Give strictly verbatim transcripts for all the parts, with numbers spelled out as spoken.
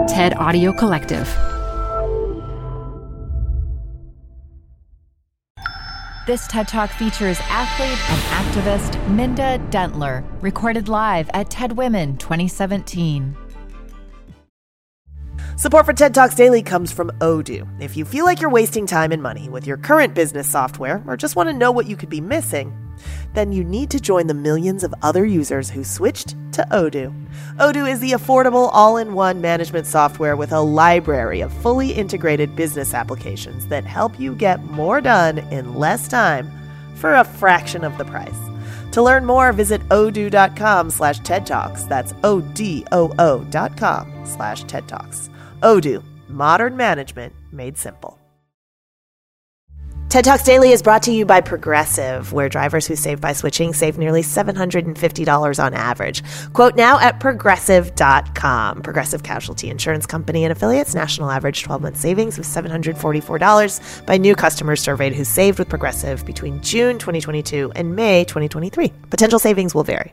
TED Audio Collective. This TED Talk features athlete and activist Minda Dentler, recorded live at TED Women twenty seventeen. Support for TED Talks Daily comes from Odoo. If you feel like you're wasting time and money with your current business software or just want to know what you could be missing, then you need to join the millions of other users who switched to Odoo. Odoo is the affordable all-in-one management software with a library of fully integrated business applications that help you get more done in less time for a fraction of the price. To learn more, visit odoo.com slash TED Talks. That's O-D-O-O dot com slash TED Talks. Odoo, modern management made simple. TED Talks Daily is brought to you by Progressive, where drivers who save by switching save nearly seven hundred fifty dollars on average. Quote now at progressive dot com. Progressive Casualty Insurance Company and affiliates. National average twelve-month savings of seven hundred forty-four dollars by new customers surveyed who saved with Progressive between June twenty twenty-two and May twenty twenty-three. Potential savings will vary.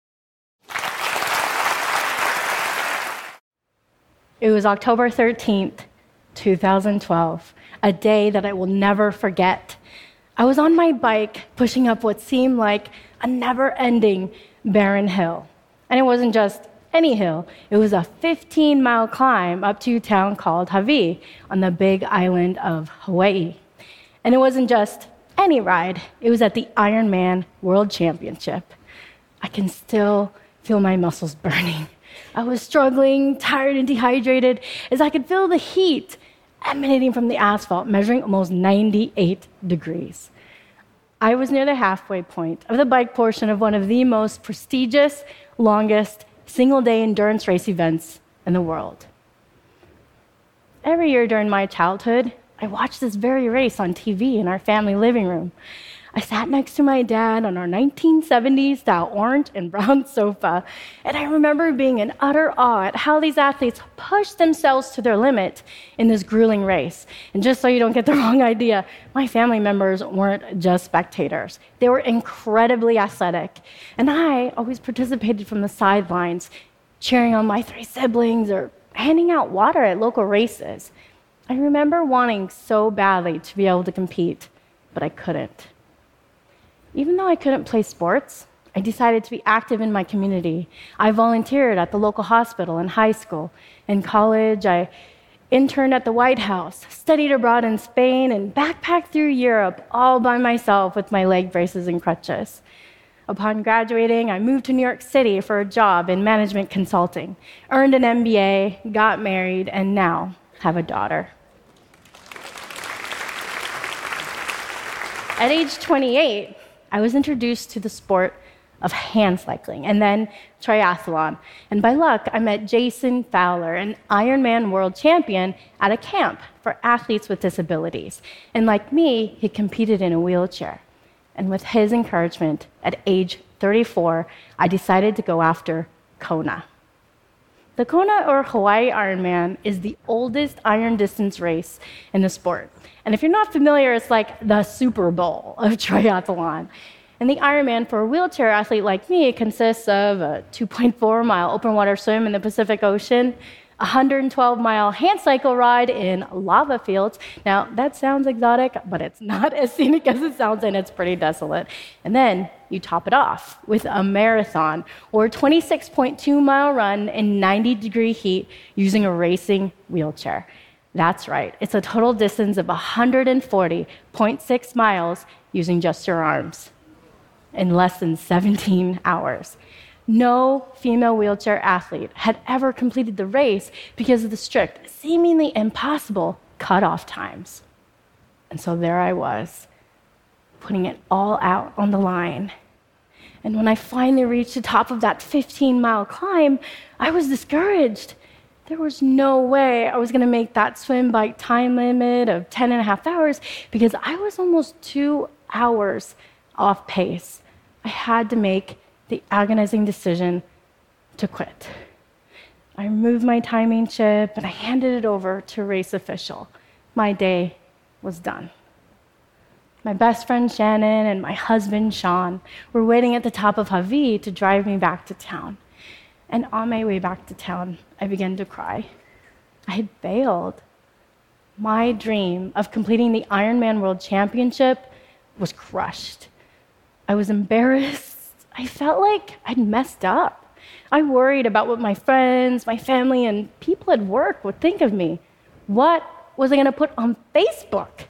It was October thirteenth, twenty twelve. A day that I will never forget. I was on my bike pushing up what seemed like a never-ending barren hill. And it wasn't just any hill. It was a fifteen-mile climb up to a town called Hawaii on the big island of Hawaii. And it wasn't just any ride. It was at the Ironman World Championship. I can still feel my muscles burning. I was struggling, tired and dehydrated, as I could feel the heat emanating from the asphalt, measuring almost ninety-eight degrees. I was near the halfway point of the bike portion of one of the most prestigious, longest, single-day endurance race events in the world. Every year during my childhood, I watched this very race on T V in our family living room. I sat next to my dad on our nineteen seventies-style orange and brown sofa, and I remember being in utter awe at how these athletes pushed themselves to their limit in this grueling race. And just so you don't get the wrong idea, my family members weren't just spectators. They were incredibly athletic, and I always participated from the sidelines, cheering on my three siblings or handing out water at local races. I remember wanting so badly to be able to compete, but I couldn't. Even though I couldn't play sports, I decided to be active in my community. I volunteered at the local hospital in high school. In college, I interned at the White House, studied abroad in Spain, and backpacked through Europe all by myself with my leg braces and crutches. Upon graduating, I moved to New York City for a job in management consulting, earned an M B A, got married, and now have a daughter. At age twenty-eight, I was introduced to the sport of hand cycling and then triathlon. And by luck, I met Jason Fowler, an Ironman world champion, at a camp for athletes with disabilities. And like me, he competed in a wheelchair. And with his encouragement, at age thirty-four, I decided to go after Kona. The Kona or Hawaii Ironman is the oldest iron distance race in the sport. And if you're not familiar, it's like the Super Bowl of triathlon. And the Ironman for a wheelchair athlete like me consists of a two point four mile open water swim in the Pacific Ocean, a one hundred twelve mile hand cycle ride in lava fields. Now, that sounds exotic, but it's not as scenic as it sounds, and it's pretty desolate. And then you top it off with a marathon, or a twenty-six point two mile run in ninety degree heat using a racing wheelchair. That's right, it's a total distance of one hundred forty point six miles using just your arms in less than seventeen hours. No female wheelchair athlete had ever completed the race because of the strict, seemingly impossible cutoff times. And so there I was, putting it all out on the line. And when I finally reached the top of that fifteen mile climb, I was discouraged. There was no way I was going to make that swim bike time limit of ten and a half hours because I was almost two hours off pace. I had to make the agonizing decision to quit. I removed my timing chip and I handed it over to a race official. My day was done. My best friend Shannon and my husband Sean were waiting at the top of Hawaii to drive me back to town. And on my way back to town, I began to cry. I had failed. My dream of completing the Ironman World Championship was crushed. I was embarrassed. I felt like I'd messed up. I worried about what my friends, my family, and people at work would think of me. What was I going to put on Facebook?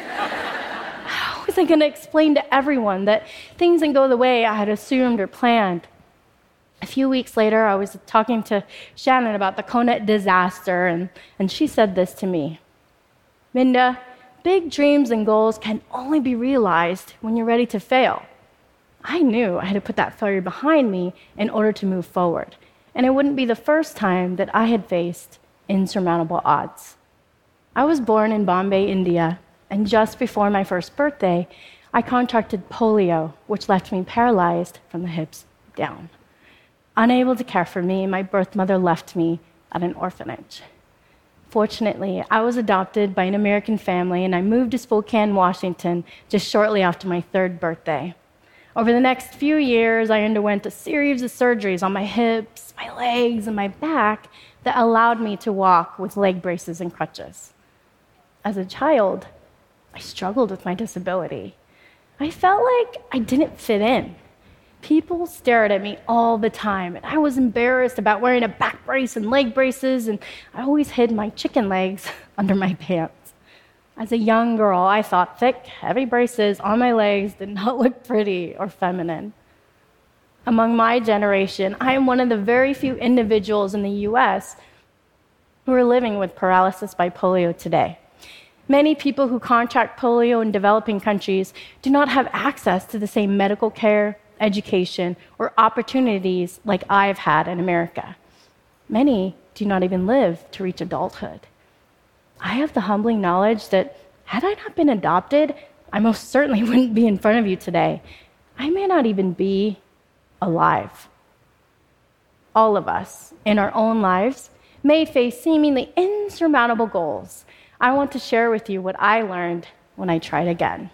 How was I going to explain to everyone that things didn't go the way I had assumed or planned? A few weeks later, I was talking to Shannon about the Kona disaster, and, and she said this to me. Minda, big dreams and goals can only be realized when you're ready to fail. I knew I had to put that failure behind me in order to move forward, and it wouldn't be the first time that I had faced insurmountable odds. I was born in Bombay, India, and just before my first birthday, I contracted polio, which left me paralyzed from the hips down. Unable to care for me, my birth mother left me at an orphanage. Fortunately, I was adopted by an American family, and I moved to Spokane, Washington, just shortly after my third birthday. Over the next few years, I underwent a series of surgeries on my hips, my legs, and my back that allowed me to walk with leg braces and crutches. As a child, I struggled with my disability. I felt like I didn't fit in. People stared at me all the time, and I was embarrassed about wearing a back brace and leg braces, and I always hid my chicken legs under my pants. As a young girl, I thought thick, heavy braces on my legs did not look pretty or feminine. Among my generation, I am one of the very few individuals in the U S who are living with paralysis by polio today. Many people who contract polio in developing countries do not have access to the same medical care, education, or opportunities like I've had in America. Many do not even live to reach adulthood. I have the humbling knowledge that had I not been adopted, I most certainly wouldn't be in front of you today. I may not even be alive. All of us, in our own lives, may face seemingly insurmountable goals. I want to share with you what I learned when I tried again.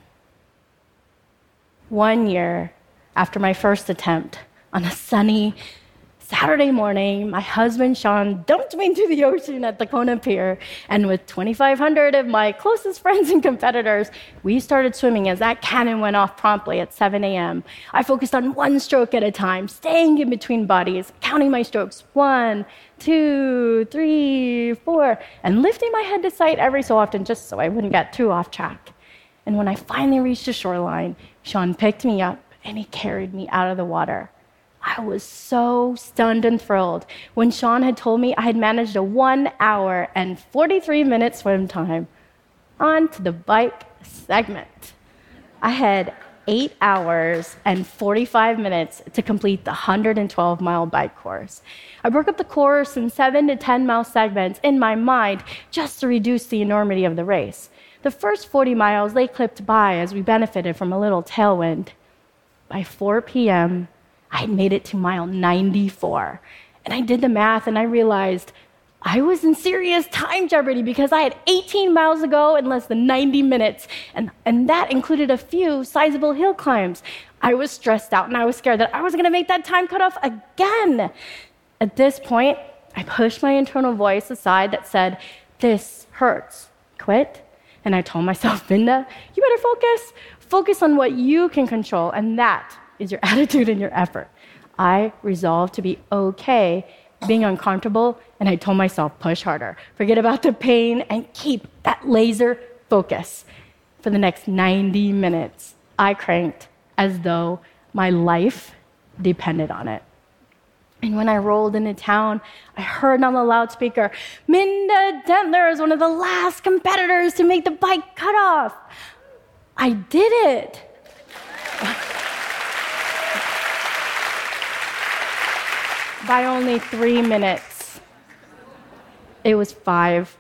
One year after my first attempt, on a sunny Saturday morning, my husband, Sean, dumped me into the ocean at the Kona Pier, and with twenty-five hundred of my closest friends and competitors, we started swimming as that cannon went off promptly at seven a.m. I focused on one stroke at a time, staying in between bodies, counting my strokes, one, two, three, four, and lifting my head to sight every so often just so I wouldn't get too off track. And when I finally reached the shoreline, Sean picked me up and he carried me out of the water. I was so stunned and thrilled when Sean had told me I had managed a one hour and forty-three minute swim time. On to the bike segment. I had eight hours and forty-five minutes to complete the one hundred twelve mile bike course. I broke up the course in seven to ten mile segments in my mind just to reduce the enormity of the race. The first forty miles, they clipped by as we benefited from a little tailwind. By four p.m., I had made it to mile ninety-four. And I did the math and I realized I was in serious time jeopardy because I had eighteen miles to go in less than ninety minutes. And, and that included a few sizable hill climbs. I was stressed out and I was scared that I was going to make that time cutoff again. At this point, I pushed my internal voice aside that said, "This hurts. Quit." And I told myself, "Minda, you better focus. Focus on what you can control, and that is your attitude and your effort." I resolved to be okay being uncomfortable, and I told myself, push harder. Forget about the pain and keep that laser focus. For the next ninety minutes, I cranked as though my life depended on it. And when I rolled into town, I heard on the loudspeaker, "Minda Dentler is one of the last competitors to make the bike cutoff." I did it. By only three minutes. It was five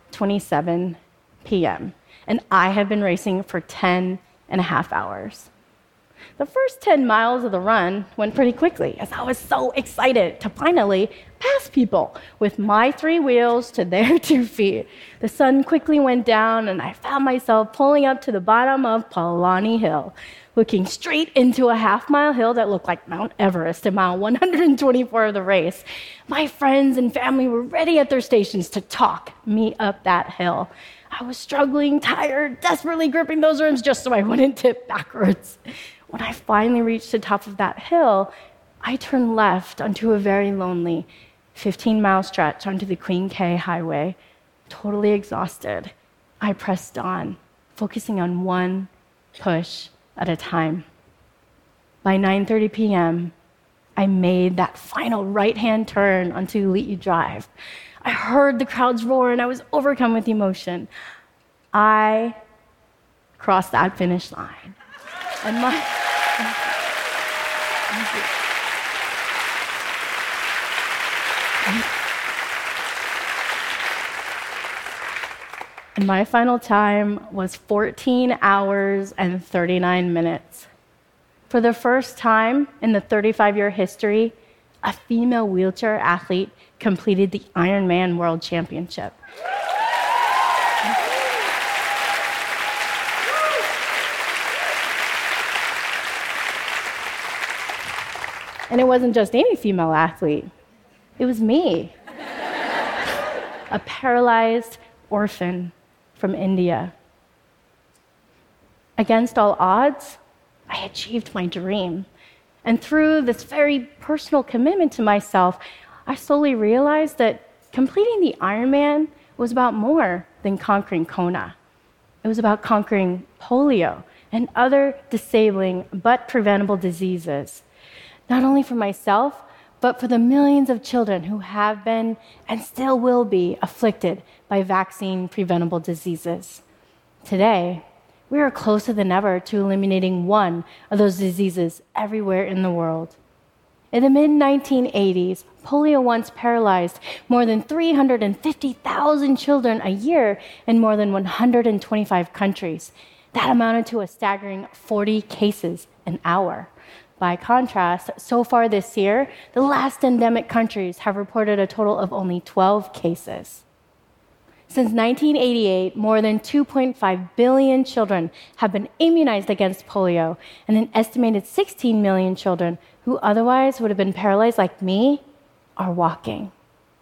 twenty-seven p.m., and I had been racing for ten and a half hours. The first ten miles of the run went pretty quickly as I was so excited to finally pass people with my three wheels to their two feet. The sun quickly went down and I found myself pulling up to the bottom of Palani Hill, looking straight into a half-mile hill that looked like Mount Everest at mile one hundred twenty-four of the race. My friends and family were ready at their stations to talk me up that hill. I was struggling, tired, desperately gripping those rims just so I wouldn't tip backwards. When I finally reached the top of that hill, I turned left onto a very lonely fifteen-mile stretch onto the Queen K Highway. Totally exhausted, I pressed on, focusing on one push at a time. By nine thirty p.m., I made that final right-hand turn onto Lee Drive. I heard the crowds roar and I was overcome with emotion. I crossed that finish line. And my... Thank you. And my final time was fourteen hours and thirty-nine minutes. For the first time in the thirty-five-year history, a female wheelchair athlete completed the Ironman World Championship. And it wasn't just any female athlete. It was me, a paralyzed orphan from India. Against all odds, I achieved my dream. And through this very personal commitment to myself, I slowly realized that completing the Ironman was about more than conquering Kona. It was about conquering polio and other disabling but preventable diseases, not only for myself, but for the millions of children who have been and still will be afflicted by vaccine-preventable diseases. Today, we are closer than ever to eliminating one of those diseases everywhere in the world. In the mid nineteen eighties, polio once paralyzed more than three hundred fifty thousand children a year in more than one hundred twenty-five countries. That amounted to a staggering forty cases an hour. By contrast, so far this year, the last endemic countries have reported a total of only twelve cases. Since nineteen eighty-eight, more than two point five billion children have been immunized against polio, and an estimated sixteen million children who otherwise would have been paralyzed like me are walking.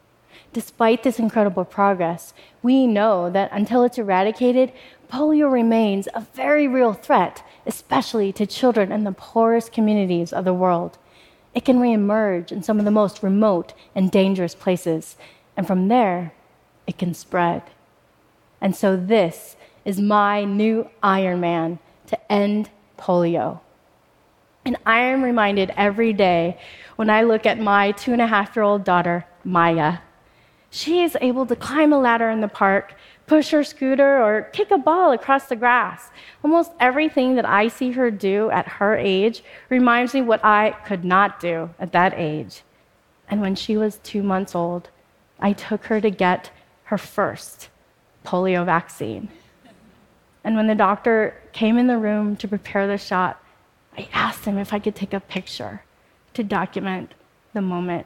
Despite this incredible progress, we know that until it's eradicated, polio remains a very real threat, especially to children in the poorest communities of the world. It can reemerge in some of the most remote and dangerous places, and from there, it can spread. And so this is my new Ironman to end polio. And I am reminded every day when I look at my two and a half year old daughter, Maya. She is able to climb a ladder in the park, push her scooter, or kick a ball across the grass. Almost everything that I see her do at her age reminds me what I could not do at that age. And when she was two months old, I took her to get her first polio vaccine. And when the doctor came in the room to prepare the shot, I asked him if I could take a picture to document the moment.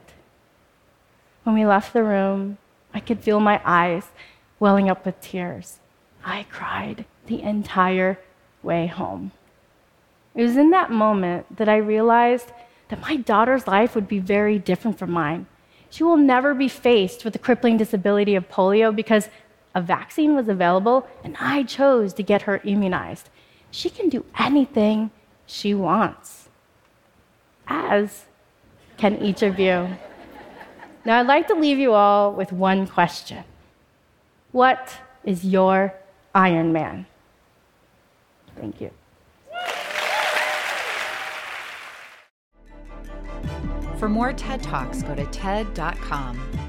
When we left the room, I could feel my eyes welling up with tears. I cried the entire way home. It was in that moment that I realized that my daughter's life would be very different from mine. She will never be faced with the crippling disability of polio because a vaccine was available and I chose to get her immunized. She can do anything she wants, as can each of you. Now, I'd like to leave you all with one question. What is your Ironman? Thank you. For more TED Talks, go to T E D dot com.